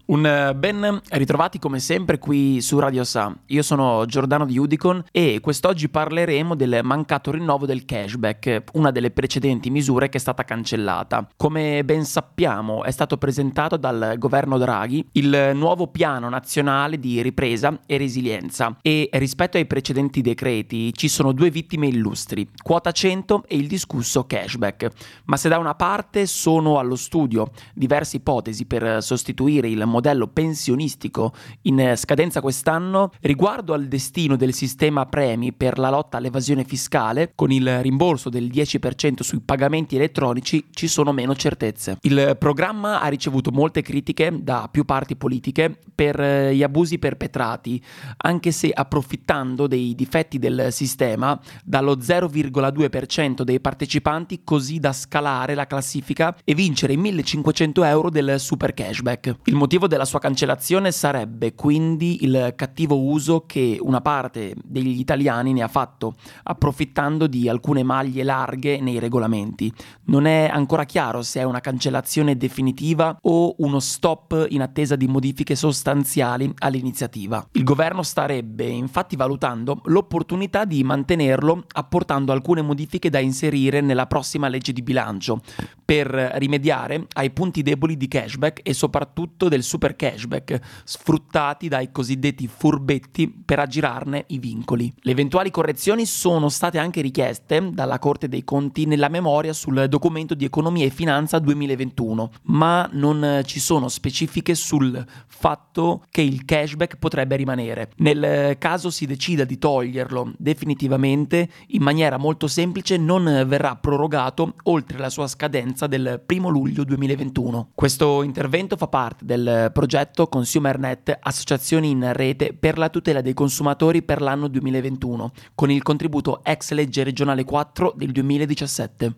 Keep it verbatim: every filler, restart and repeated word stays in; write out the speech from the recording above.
Un eh, ben ritrovati come sempre qui su Radio Sa. Io sono Giordano di Udicon e quest'oggi parleremo del mancato rinnovo del cashback, una delle precedenti misure che è stata cancellata. Come ben sappiamo è stato presentato dal governo Draghi il nuovo piano nazionale di ripresa e resilienza e rispetto ai precedenti decreti ci sono due vittime illustri, quota cento e il discusso cashback. Ma se da una parte sono allo studio diverse ipotesi per sostituire il modello modello pensionistico in scadenza quest'anno, riguardo al destino del sistema premi per la lotta all'evasione fiscale, con il rimborso del dieci per cento sui pagamenti elettronici ci sono meno certezze. Il programma ha ricevuto molte critiche da più parti politiche per gli abusi perpetrati, anche se approfittando dei difetti del sistema dallo zero virgola due per cento dei partecipanti, così da scalare la classifica e vincere i millecinquecento euro del super cashback. Il motivo della sua cancellazione sarebbe quindi il cattivo uso che una parte degli italiani ne ha fatto, approfittando di alcune maglie larghe nei regolamenti. Non è ancora chiaro se è una cancellazione definitiva o uno stop in attesa di modifiche sostanziali all'iniziativa. Il governo starebbe infatti valutando l'opportunità di mantenerlo, apportando alcune modifiche da inserire nella prossima legge di bilancio per rimediare ai punti deboli di cashback e soprattutto del super cashback sfruttati dai cosiddetti furbetti per aggirarne i vincoli. Le eventuali correzioni sono state anche richieste dalla Corte dei Conti nella memoria sul documento di economia e finanza duemilaventuno, ma non ci sono specifiche sul fatto che il cashback potrebbe rimanere. Nel caso si decida di toglierlo definitivamente, in maniera molto semplice non verrà prorogato oltre la sua scadenza del primo luglio duemilaventuno. Questo intervento fa parte del progetto ConsumerNet, associazioni in rete per la tutela dei consumatori per l'anno duemilaventuno, con il contributo ex legge regionale quattro del duemiladiciassette.